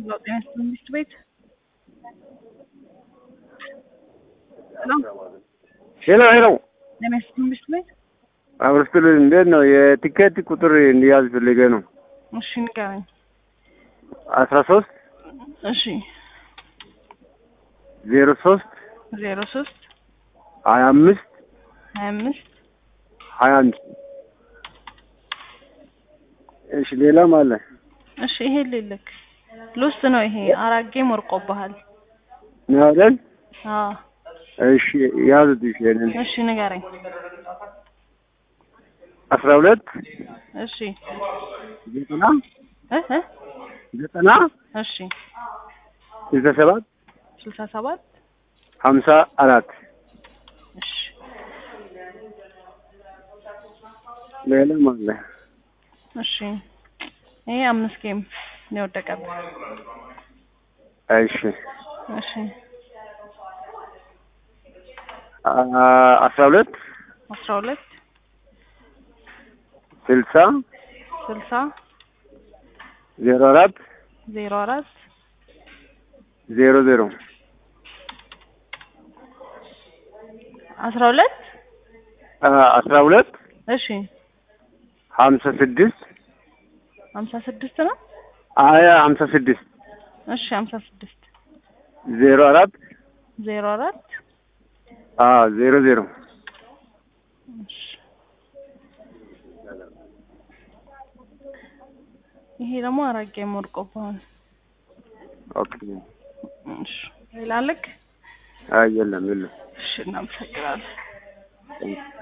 ለጤና ትምህርት ቤት ነው። ሄሎ ሄሎ ጤና ትምህርት ቤት አብረስቱል እንዴት ነው? የቲኬት ቁጥር እንዲያዝ ፈልጌ ነው። እሺ ንገረኝ። 13 እሺ 03 03 25 25 21 እሺ ሌላም አለ። እሺ ይሄ ልልክ ሉስት ነው። ይሄ አራት ጌም ወርቆብሃል ነው አይደል? አዎ እሺ ያዙት። እሺ ንገረኝ። 12 እሺ 90 እሺ 67 67 54 እሺ ሌላም አለ። እሺ ይሄ 5 ጌም ነው የወደቀብህ። እሺ እሺ 12 12 60 60 04 04 00 12 12 እሺ 56 56 ነው። 56 እሺ 56 04 04 00 እሺ ይሄ ደግሞ አራት ጌም ወርቆብሃል። ኦኬ እሺ ሌላ ልክ የለም። እሺ እናመሰግናለን።